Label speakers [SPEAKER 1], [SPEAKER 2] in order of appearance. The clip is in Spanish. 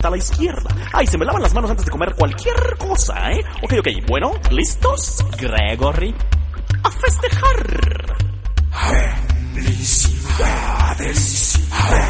[SPEAKER 1] a la izquierda. Ay, se me lavan las manos antes de comer cualquier cosa, ¿eh? Ok, bueno, ¿listos? Gregory, a festejar.
[SPEAKER 2] Felicidades.